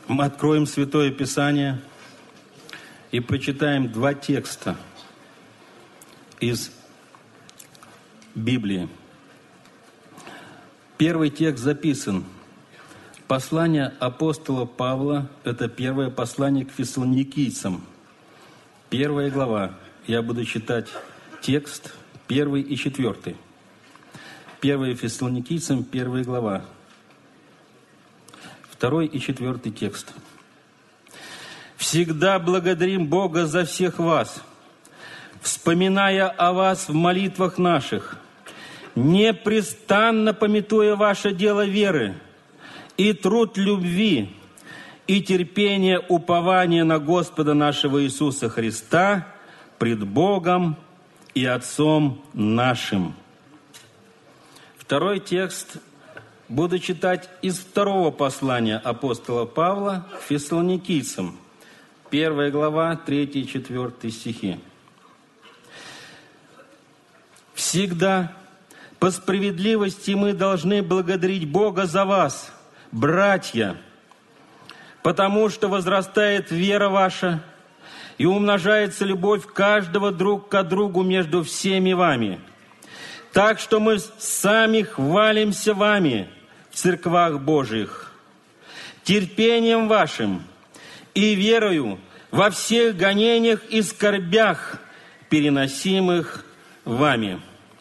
Мы откроем Святое Писание и прочитаем два текста из Библии. Первый текст записан. Послание апостола Павла, это первое послание к фессалоникийцам. 1 глава. Я буду читать текст 1 и 4. 1 Фессалоникийцам, 1 глава. 2 и 4 текст. «Всегда благодарим Бога за всех вас, вспоминая о вас в молитвах наших, непрестанно памятуя ваше дело веры и труд любви, и терпение упования на Господа нашего Иисуса Христа пред Богом и Отцом нашим». Второй текст буду читать из второго послания апостола Павла к фессалоникийцам. 1 глава, 3 и 4 стихи. «Всегда по справедливости мы должны благодарить Бога за вас, братья, потому что возрастает вера ваша и умножается любовь каждого друг к другу между всеми вами. Так что мы сами хвалимся вами в церквах Божьих, терпением вашим и верою во всех гонениях и скорбях, переносимых вами».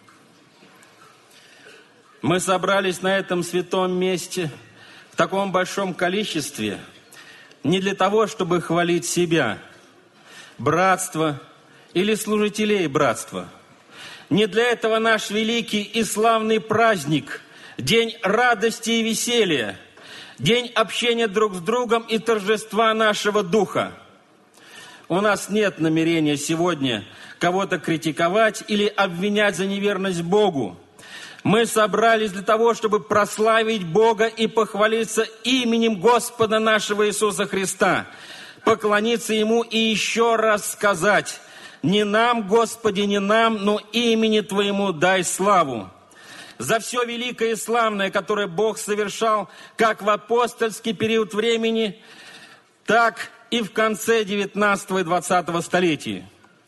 Мы собрались на этом святом месте в таком большом количестве не для того, чтобы хвалить себя, братство или служителей братства. Не для этого наш великий и славный праздник, день радости и веселья, день общения друг с другом и торжества нашего духа. У нас нет намерения сегодня кого-то критиковать или обвинять за неверность Богу. Мы собрались для того, чтобы прославить Бога и похвалиться именем Господа нашего Иисуса Христа, поклониться Ему и еще раз сказать: «Не нам, Господи, не нам, но имени Твоему дай славу». За все великое и славное, которое Бог совершал как в апостольский период времени, так и в конце 19 и 20 столетий.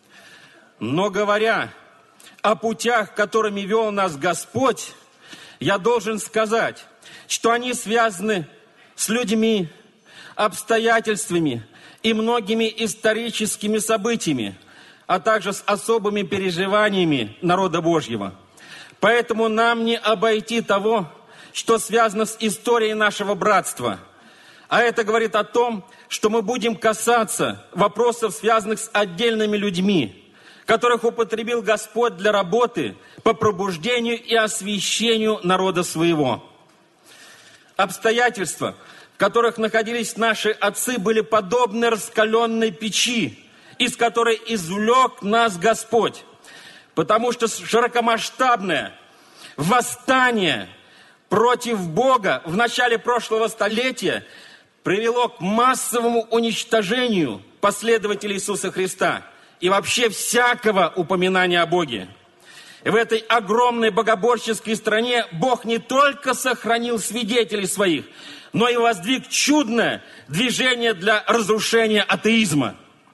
Но говоря о путях, которыми вел нас Господь, я должен сказать, что они связаны с людьми, обстоятельствами и многими историческими событиями, а также с особыми переживаниями народа Божьего. Поэтому нам не обойти того, что связано с историей нашего братства. А это говорит о том, что мы будем касаться вопросов, связанных с отдельными людьми, которых употребил Господь для работы по пробуждению и освящению народа своего. Обстоятельства, в которых находились наши отцы, были подобны раскаленной печи, из которой извлек нас Господь, потому что широкомасштабное восстание против Бога в начале прошлого столетия привело к массовому уничтожению последователей Иисуса Христа и вообще всякого упоминания о Боге. И в этой огромной богоборческой стране Бог не только сохранил свидетелей своих, но и воздвиг чудное движение для разрушения атеизма.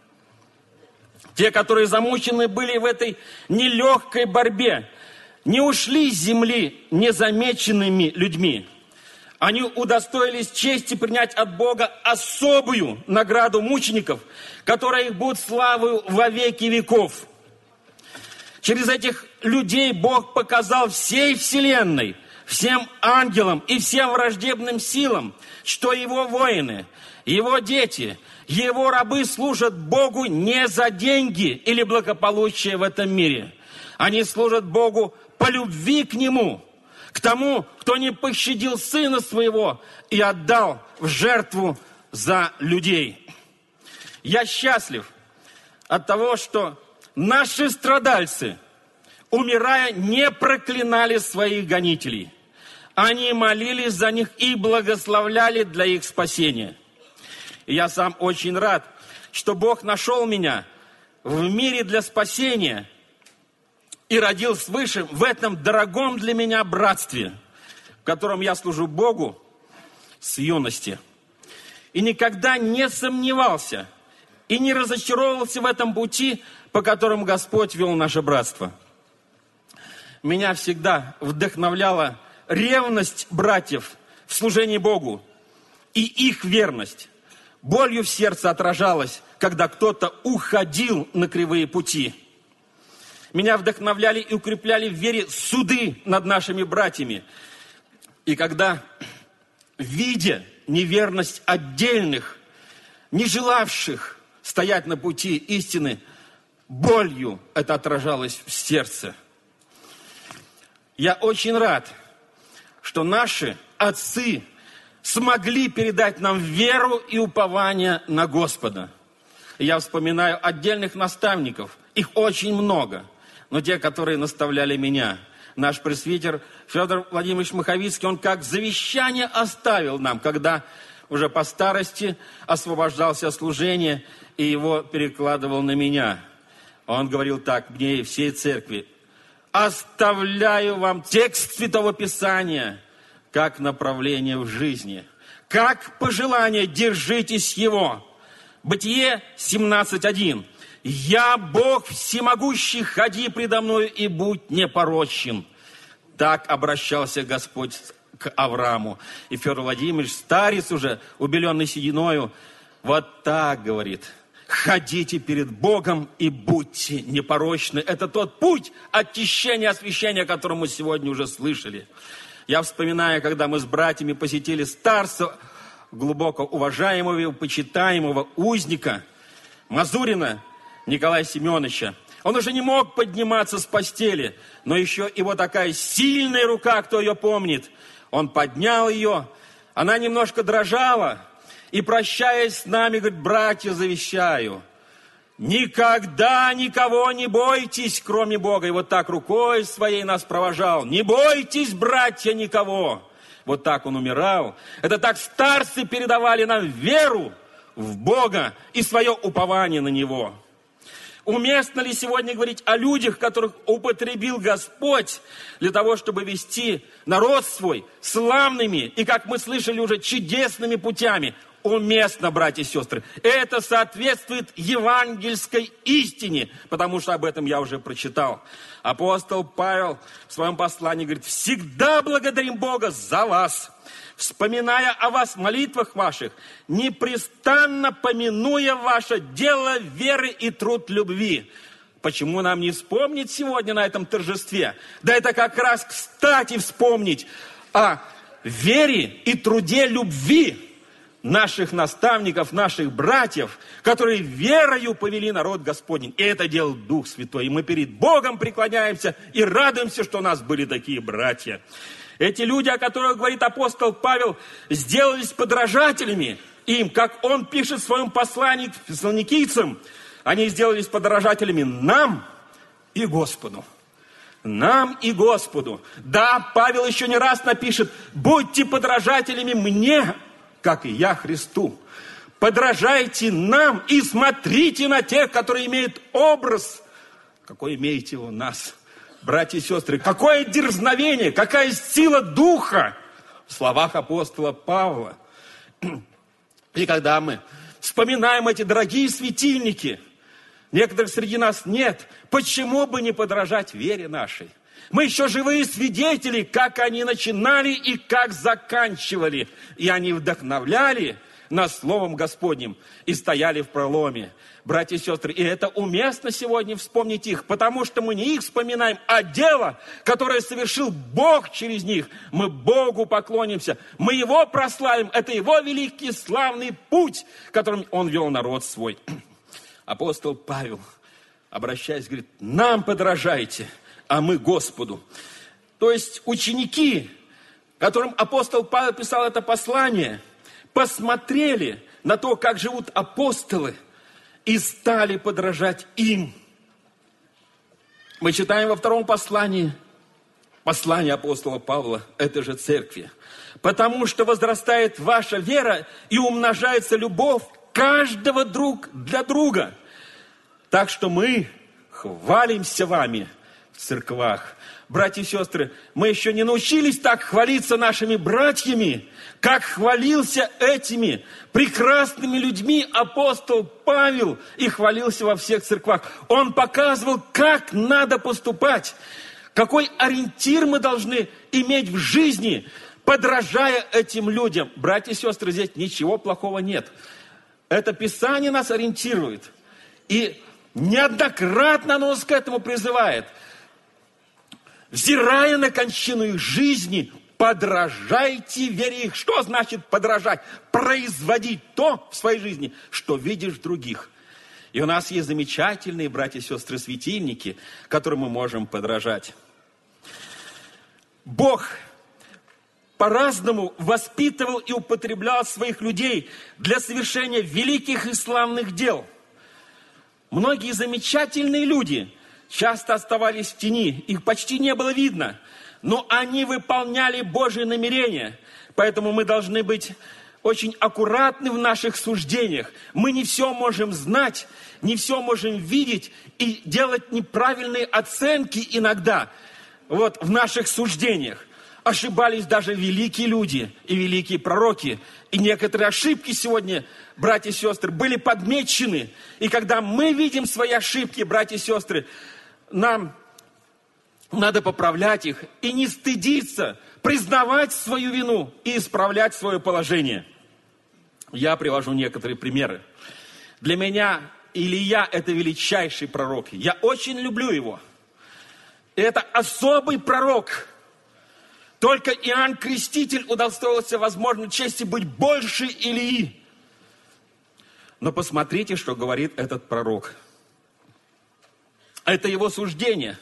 Те, которые замучены были в этой нелегкой борьбе, не ушли с земли незамеченными людьми. Они удостоились чести принять от Бога особую награду мучеников, которая их будет славою во веки веков. Через этих людей Бог показал всей вселенной, всем ангелам и всем враждебным силам, что Его воины, Его дети, Его рабы служат Богу не за деньги или благополучие в этом мире. Они служат Богу по любви к Нему, к тому, кто не пощадил Сына Своего и отдал в жертву за людей. Я счастлив от того, что наши страдальцы, умирая, не проклинали своих гонителей. Они молились за них и благословляли для их спасения. И я сам очень рад, что Бог нашел меня в мире для спасения и родил свыше в этом дорогом для меня братстве, в котором я служу Богу с юности. и никогда не сомневался и не разочаровывался в этом пути, по которому Господь вел наше братство. Меня всегда вдохновляла ревность братьев в служении Богу и их верность. Болью в сердце отражалась, когда кто-то уходил на кривые пути. Меня вдохновляли и укрепляли в вере суды над нашими братьями. И когда, видя неверность отдельных, не желавших стоять на пути истины, болью это отражалось в сердце. Я очень рад, что наши отцы смогли передать нам веру и упование на Господа. Я вспоминаю отдельных наставников, их очень много, но те, которые наставляли меня. Наш пресвитер Федор Владимирович Маховицкий, он как завещание оставил нам, когда уже по старости освобождался от служения и его перекладывал на меня. Он говорил так мне и всей церкви: «Оставляю вам текст Святого Писания как направление в жизни, как пожелание, держитесь его». Бытие 17:1. «Я, Бог всемогущий, ходи предо мною и будь непорочен». Так обращался Господь к Аврааму. И Федор Владимирович, старец уже, убеленный сединою, вот так говорит: ходите перед Богом и будьте непорочны. Это тот путь очищения, освящения, о котором мы сегодня уже слышали. Я вспоминаю, когда мы с братьями посетили старца, глубоко уважаемого и почитаемого узника Мазурина Николая Семеновича. Он уже не мог подниматься с постели, но еще его такая сильная рука, кто ее помнит, он поднял ее, она немножко дрожала, и, прощаясь с нами, говорит: братья, завещаю, никогда никого не бойтесь, кроме Бога. И вот так рукой своей нас провожал. Не бойтесь, братья, никого. Вот так он умирал. Это так старцы передавали нам веру в Бога и свое упование на Него. Уместно ли сегодня говорить о людях, которых употребил Господь для того, чтобы вести народ свой славными и, как мы слышали, уже чудесными путями? Уместно, братья и сестры. Это соответствует евангельской истине, потому что об этом я уже прочитал. Апостол Павел в своем послании говорит: «Всегда благодарим Бога за вас, вспоминая о вас в молитвах ваших, непрестанно поминуя ваше дело веры и труд любви». Почему нам не вспомнить сегодня на этом торжестве? Да это как раз кстати вспомнить о вере и труде любви наших наставников, наших братьев, которые верою повели народ Господень. И это делал Дух Святой. И мы перед Богом преклоняемся и радуемся, что у нас были такие братья. Эти люди, о которых говорит апостол Павел, сделались подражателями им, как он пишет в своем послании к фессалоникийцам. Они сделались подражателями нам и Господу. Нам и Господу. Да, Павел еще не раз напишет: будьте подражателями мне, как и я Христу. Подражайте нам и смотрите на тех, которые имеют образ, какой имеете у нас. Братья и сестры, какое дерзновение, какая сила духа в словах апостола Павла. И когда мы вспоминаем эти дорогие светильники, некоторых среди нас нет, почему бы не подражать вере нашей? Мы еще живые свидетели, как они начинали и как заканчивали. И они вдохновляли нас Словом Господним и стояли в проломе. Братья и сестры, и это уместно сегодня вспомнить их, потому что мы не их вспоминаем, а дело, которое совершил Бог через них. Мы Богу поклонимся, мы Его прославим. Это Его великий славный путь, которым Он вел народ свой. Апостол Павел, обращаясь, говорит: нам подражайте, а мы Господу. То есть ученики, которым апостол Павел писал это послание, посмотрели на то, как живут апостолы, и стали подражать им. Мы читаем во втором послании, послание апостола Павла, это же церкви. «Потому что возрастает ваша вера и умножается любовь каждого друг для друга. Так что мы хвалимся вами в церквах, братья и сестры, мы еще не научились так хвалиться нашими братьями, как хвалился этими прекрасными людьми апостол Павел и хвалился во всех церквах. Он показывал, как надо поступать, какой ориентир мы должны иметь в жизни, подражая этим людям. Братья и сестры, здесь ничего плохого нет. Это Писание нас ориентирует. И неоднократно оно нас к этому призывает. Взирая на кончину их жизни, подражайте вере их. Что значит подражать? Производить то в своей жизни, что видишь в других. И у нас есть замечательные, братья и сестры, светильники, которым мы можем подражать. Бог по-разному воспитывал и употреблял своих людей для совершения великих и славных дел. Многие замечательные люди часто оставались в тени, их почти не было видно, но они выполняли Божьи намерения. Поэтому мы должны быть очень аккуратны в наших суждениях. Мы не все можем знать, не все можем видеть и делать неправильные оценки иногда в наших суждениях. Ошибались даже великие люди и великие пророки. И некоторые ошибки сегодня, братья и сестры, были подмечены. И когда мы видим свои ошибки, братья и сестры, нам надо поправлять их и не стыдиться, признавать свою вину и исправлять свое положение. Я привожу некоторые примеры. Для меня Илия – это величайший пророк. Я очень люблю его. Это особый пророк. Только Иоанн Креститель удостоился возможной чести быть больше Илии. Но посмотрите, что говорит этот пророк. Это его суждение.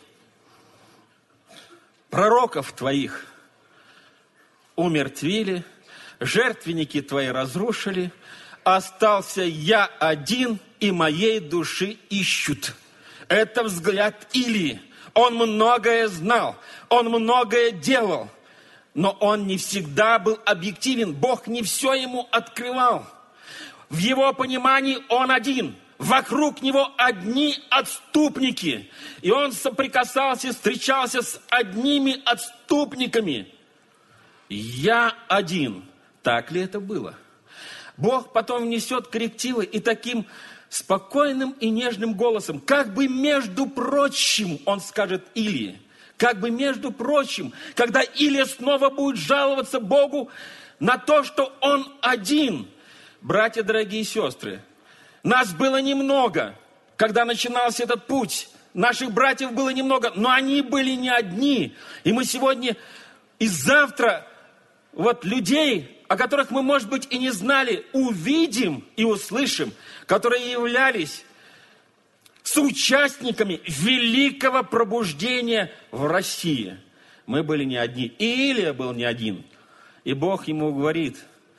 Пророков твоих умертвили, жертвенники твои разрушили, остался я один, и моей души ищут. Это взгляд Илии. Он многое знал, он многое делал. Но он не всегда был объективен. Бог не все ему открывал. В его понимании он один. Вокруг него одни отступники. И он соприкасался, встречался с одними отступниками. Я один. Так ли это было? Бог потом внесет коррективы и таким спокойным и нежным голосом, как бы между прочим, он скажет Илии, как бы между прочим, когда Илия снова будет жаловаться Богу на то, что он один. Братья, дорогие сестры, нас было немного, когда начинался этот путь. Наших братьев было немного, но они были не одни. И мы сегодня и завтра людей, о которых мы, может быть, и не знали, увидим и услышим, которые являлись соучастниками великого пробуждения в России. Мы были не одни. И Илия был не один. И Бог ему говорит,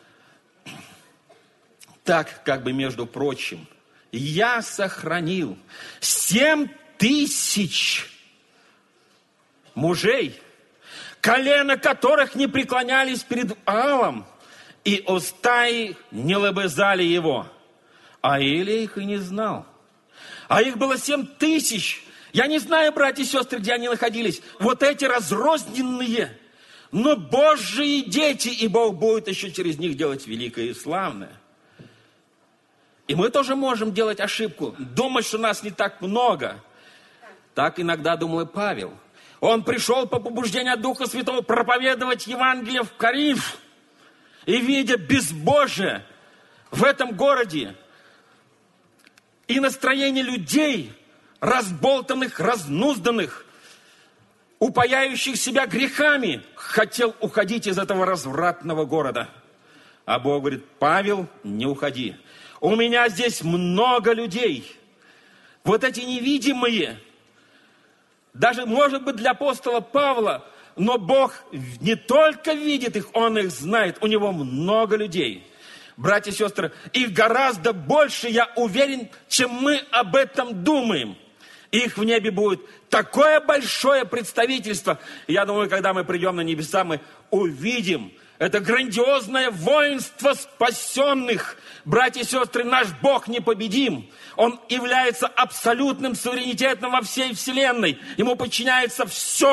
так, как бы между прочим, я сохранил 7000 мужей, колено которых не преклонялись перед Ваалом, и уста их не лобызали его. А Илия их и не знал. А их было 7000. Я не знаю, братья и сестры, где они находились. Вот эти разрозненные, но Божьи дети, и Бог будет еще через них делать великое и славное. И мы тоже можем делать ошибку, думать, что нас не так много. Так иногда думал и Павел. Он пришел по побуждению Духа Святого проповедовать Евангелие в Коринф. И видя безбожие в этом городе, и настроение людей, разболтанных, разнузданных, упаяющих себя грехами, хотел уходить из этого развратного города. А Бог говорит, Павел, не уходи. У меня здесь много людей. Вот эти невидимые, даже, может быть, для апостола Павла, но Бог не только видит их, Он их знает. У Него много людей. Братья и сестры, их гораздо больше, я уверен, чем мы об этом думаем. Их в небе будет такое большое представительство. И я думаю, когда мы придем на небеса, мы увидим это грандиозное воинство спасенных. Братья и сестры, наш Бог непобедим. Он является абсолютным суверенитетом во всей вселенной. Ему подчиняется все.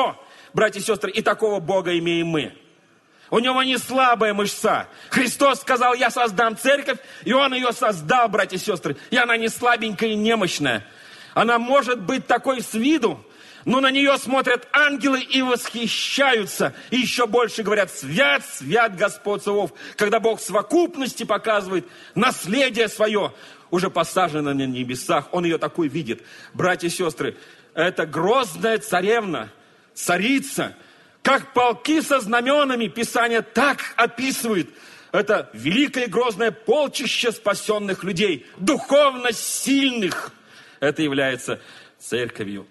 братья и сестры, и такого Бога имеем мы. У него не слабая мышца. Христос сказал, я создам церковь, и Он ее создал, братья и сестры. И она не слабенькая и немощная. Она может быть такой с виду, но на нее смотрят ангелы и восхищаются. И еще больше говорят, свят, свят Господь Саваоф. Когда Бог в совокупности показывает наследие свое, уже посажено на небесах. Он ее такой видит. Братья и сестры, это грозная царевна, царица. Как полки со знаменами Писание так описывает. Это великое и грозное полчище спасенных людей, духовно сильных. Это является церковью.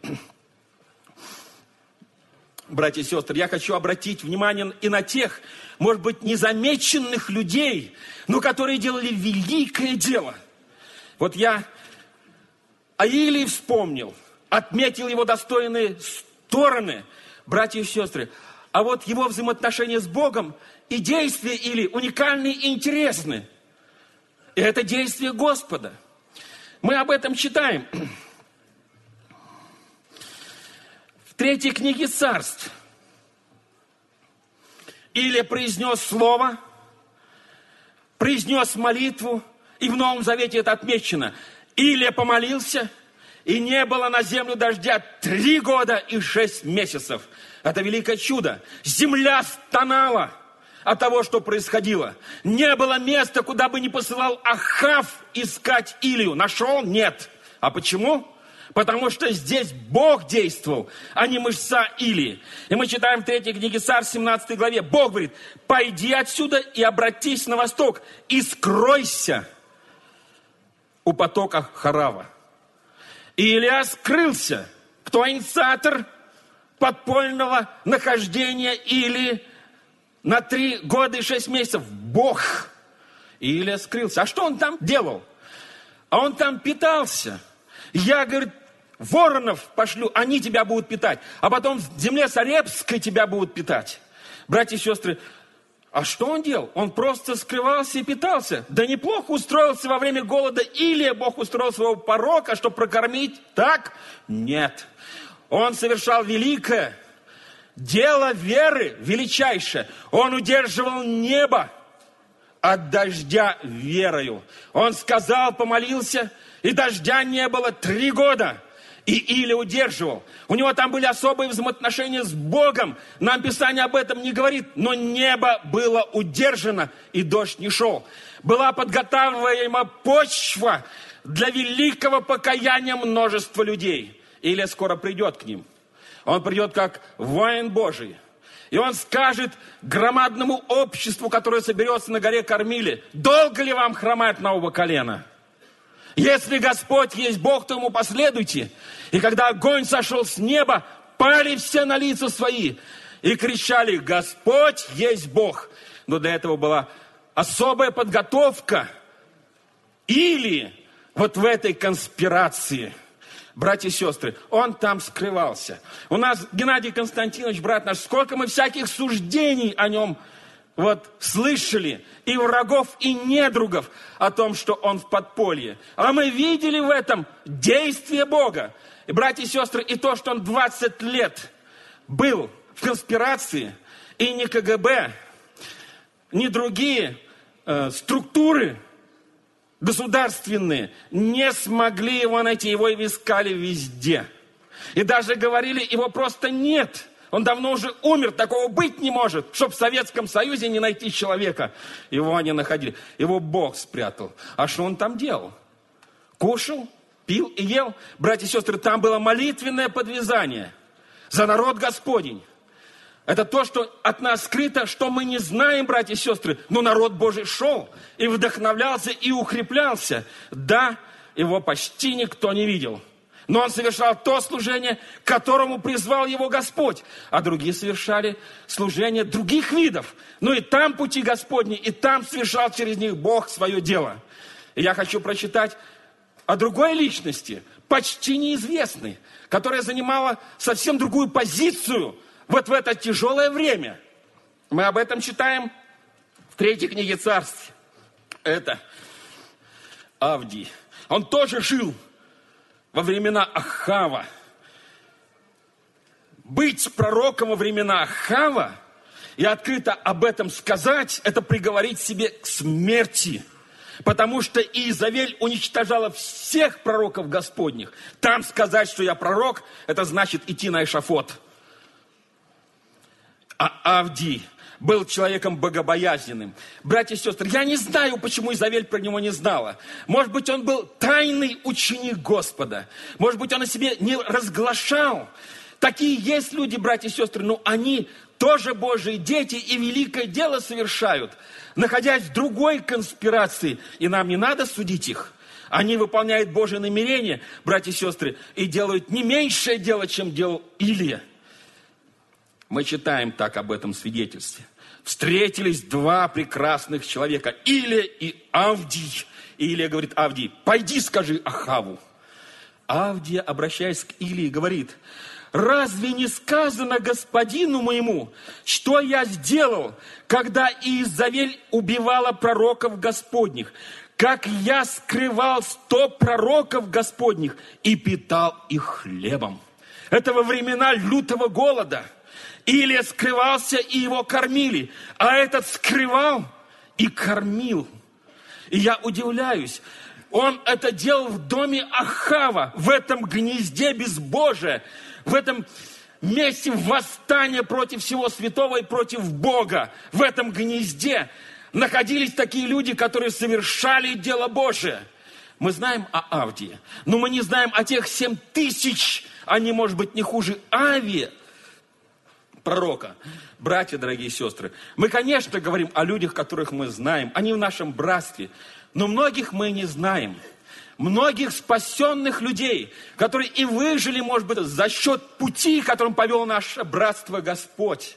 Братья и сестры, я хочу обратить внимание и на тех, может быть, незамеченных людей, но которые делали великое дело. Вот я о Илии вспомнил, отметил его достойные стороны, братья и сестры. А вот его взаимоотношения с Богом и действия Илии уникальны и интересны. И это действие Господа. Мы об этом читаем. В 3 книге Царств. Илия произнес слово, произнес молитву, и в Новом Завете это отмечено. Илия помолился, и не было на землю дождя 3 года и 6 месяцев. Это великое чудо. Земля стонала от того, что происходило. Не было места, куда бы не посылал Ахав искать Илию. Нашел? Нет. А почему? Потому что здесь Бог действовал, а не мышца Илии. И мы читаем в 3 книге Царств, 17 главе. Бог говорит, пойди отсюда и обратись на восток, и скройся у потока Харава. И Илия скрылся. Кто инициатор подпольного нахождения Илии на 3 года и 6 месяцев? Бог. И Илия скрылся. А что он там делал? А он там питался. Я, говорит, воронов пошлю, они тебя будут питать. А потом в земле Сарепской тебя будут питать. Братья и сестры, а что он делал? Он просто скрывался и питался. Да неплохо устроился во время голода. Илия Бог устроил своего пророка, чтобы прокормить. Так? Нет. Он совершал великое дело веры, величайшее. Он удерживал небо от дождя верою. Он сказал, помолился, и дождя не было 3 года. И Илия удерживал. У него там были особые взаимоотношения с Богом. Нам Писание об этом не говорит. Но небо было удержано, и дождь не шел. Была подготавливаема почва для великого покаяния множества людей. Илия скоро придет к ним. Он придет как воин Божий. И он скажет громадному обществу, которое соберется на горе Кормиле, долго ли вам хромать на оба колена? Если Господь есть Бог, то Ему последуйте. И когда огонь сошел с неба, пали все на лица свои и кричали, Господь есть Бог. Но для этого была особая подготовка Илии вот в этой конспирации. Братья и сестры, он там скрывался. У нас Геннадий Константинович, брат наш, сколько мы всяких суждений о нем вот слышали, и врагов, и недругов, о том, что он в подполье. А мы видели в этом действие Бога. И, братья и сестры, и то, что он 20 лет был в конспирации, и ни КГБ, ни другие структуры государственные не смогли его найти. Его и искали везде. И даже говорили, его просто нет. Он давно уже умер, такого быть не может, чтобы в Советском Союзе не найти человека. Его они находили. Его Бог спрятал. А что он там делал? Кушал, пил и ел. Братья и сестры, там было молитвенное подвязание за народ Господень. Это то, что от нас скрыто, что мы не знаем, братья и сестры. Но народ Божий шел и вдохновлялся, и укреплялся. Да, его почти никто не видел. Но он совершал то служение, к которому призвал его Господь. А другие совершали служение других видов. Но и там пути Господни, и там совершал через них Бог свое дело. И я хочу прочитать о другой личности, почти неизвестной, которая занимала совсем другую позицию вот в это тяжелое время. Мы об этом читаем в 3 книге Царств. Это Авдий. Он тоже жил во времена Ахава. быть пророком во времена Ахава и открыто об этом сказать, это приговорить себе к смерти. Потому что Иезавель уничтожала всех пророков Господних. Там сказать, что я пророк, это значит идти на эшафот. А Авдий был человеком богобоязненным. Братья и сестры, я не знаю, почему Иезавель про него не знала. Может быть, он был тайный ученик Господа. Может быть, он о себе не разглашал. Такие есть люди, братья и сестры, но они тоже Божьи дети и великое дело совершают, находясь в другой конспирации. И нам не надо судить их. Они выполняют Божье намерение, братья и сестры, и делают не меньшее дело, чем делал Илия. Мы читаем так об этом свидетельстве. Встретились два прекрасных человека, Илия и Авдий. И Илия говорит: Авдий, пойди скажи Ахаву. Авдия, обращаясь к Илии, говорит: разве не сказано господину моему, что я сделал, когда Иезавель убивала пророков Господних? Как я скрывал 100 пророков Господних и питал их хлебом. Это во времена лютого голода. Илия скрывался, и его кормили, а этот скрывал и кормил. И я удивляюсь, он это делал в доме Ахава, в этом гнезде безбожия, в этом месте восстания против всего святого и против Бога. В этом гнезде находились такие люди, которые совершали дело Божие. Мы знаем о Авдии, но мы не знаем о тех 7000, они, может быть, не хуже Авия, пророка. Братья, дорогие сестры, мы, конечно, говорим о людях, которых мы знаем. Они в нашем братстве. Но многих мы не знаем. Многих спасенных людей, которые и выжили, может быть, за счет пути, которым повел наше братство Господь.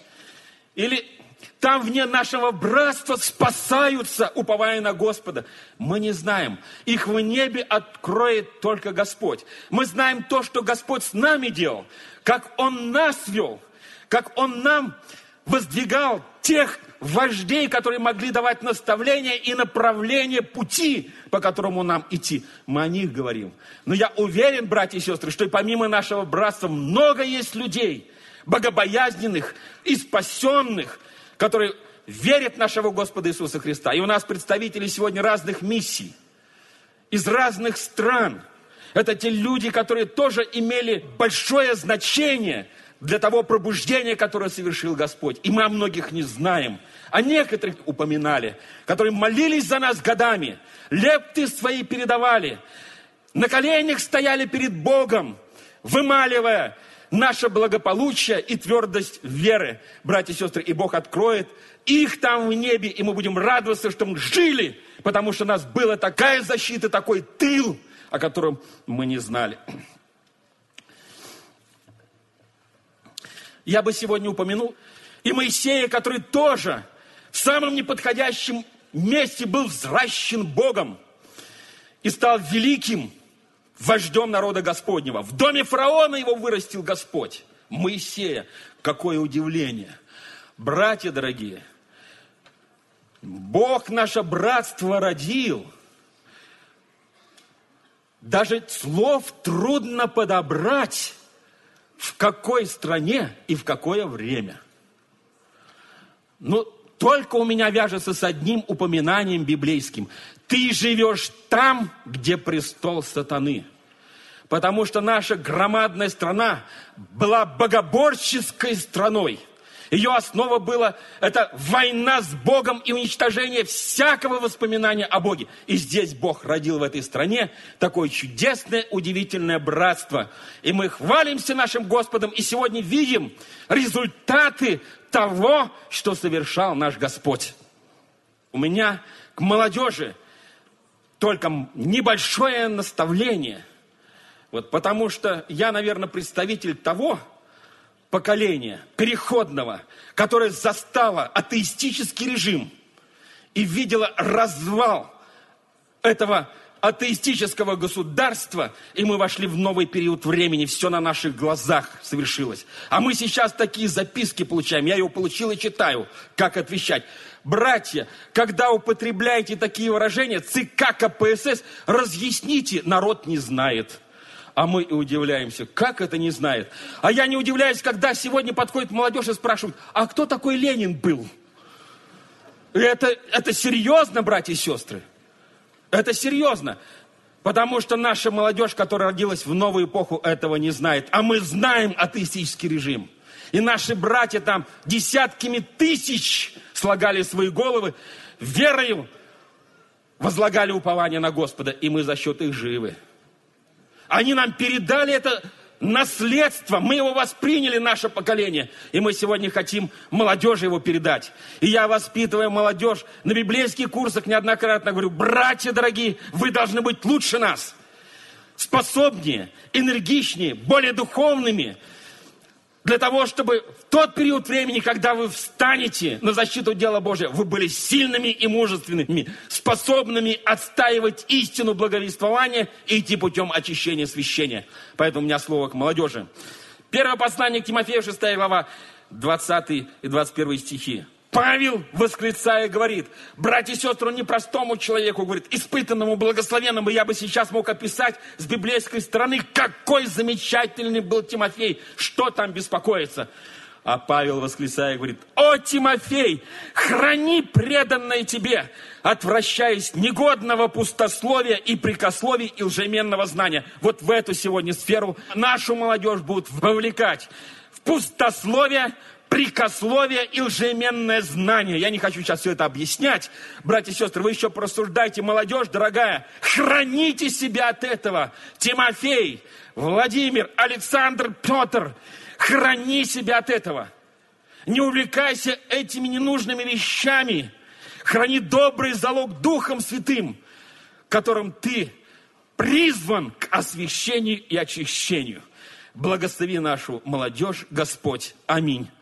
Или там вне нашего братства спасаются, уповая на Господа. Мы не знаем. Их в небе откроет только Господь. Мы знаем то, что Господь с нами делал, как Он нас вел, как Он нам воздвигал тех вождей, которые могли давать наставления и направление пути, по которому нам идти. Мы о них говорим. Но я уверен, братья и сестры, что и помимо нашего братства много есть людей, богобоязненных и спасенных, которые верят в нашего Господа Иисуса Христа. И у нас представители сегодня разных миссий, из разных стран. Это те люди, которые тоже имели большое значение для того пробуждения, которое совершил Господь. И мы о многих не знаем. О некоторых упоминали, которые молились за нас годами, лепты свои передавали, на коленях стояли перед Богом, вымаливая наше благополучие и твердость веры, братья и сестры. И Бог откроет их там в небе, и мы будем радоваться, что мы жили, потому что у нас была такая защита, такой тыл, о котором мы не знали. Я бы сегодня упомянул и Моисея, который тоже в самом неподходящем месте был взращен Богом и стал великим вождем народа Господнего. В доме фараона его вырастил Господь. Моисея. Какое удивление. Братья дорогие, Бог наше братство родил. Даже слов трудно подобрать, в какой стране и в какое время. Но только у меня вяжется с одним упоминанием библейским. Ты живешь там, где престол сатаны. Потому что наша громадная страна была богоборческой страной. Ее основа была это война с Богом и уничтожение всякого воспоминания о Боге. И здесь Бог родил в этой стране такое чудесное, удивительное братство. И мы хвалимся нашим Господом и сегодня видим результаты того, что совершал наш Господь. У меня к молодежи только небольшое наставление. Вот, потому что я, наверное, представитель того поколения переходного, которое застало атеистический режим и видело развал этого атеистического государства, и мы вошли в новый период времени, все на наших глазах совершилось. А мы сейчас такие записки получаем, я ее получил и читаю, как отвечать. Братья, когда употребляете такие выражения, ЦК КПСС, разъясните, народ не знает. А мы и удивляемся, как это не знает. А я не удивляюсь, когда сегодня подходит молодежь и спрашивают, а кто такой Ленин был? Это серьезно, братья и сестры? Это серьезно. Потому что наша молодежь, которая родилась в новую эпоху, этого не знает. А мы знаем атеистический режим. И наши братья там десятками тысяч слагали свои головы, верою возлагали упование на Господа. И мы за счет их живы. Они нам передали это наследство. Мы его восприняли, наше поколение. И мы сегодня хотим молодежи его передать. И я, воспитывая молодежь на библейских курсах, неоднократно говорю, братья дорогие, вы должны быть лучше нас. Способнее, энергичнее, более духовными. Для того, чтобы в тот период времени, когда вы встанете на защиту дела Божия, вы были сильными и мужественными, способными отстаивать истину благовествования и идти путем очищения священия. Поэтому у меня слово к молодежи. Первое послание к Тимофею, 6 глава, 20 и 21 стихи. Павел, восклицая, говорит, братья и сестры, он непростому человеку, говорит, испытанному, благословенному, я бы сейчас мог описать с библейской стороны, какой замечательный был Тимофей, что там беспокоиться. А Павел, восклицая, говорит, о, Тимофей, храни преданное тебе, отвращаясь негодного пустословия и прикословий и лжеменного знания. Вот в эту сегодня сферу нашу молодежь будут вовлекать. В пустословие, прикословие и лжеменное знание. Я не хочу сейчас все это объяснять. Братья и сестры, вы еще порассуждайте. Молодежь, дорогая, храните себя от этого. Тимофей, Владимир, Александр, Петр, храни себя от этого. Не увлекайся этими ненужными вещами. Храни добрый залог Духом Святым, которым ты призван к освящению и очищению. Благослови нашу молодежь, Господь. Аминь.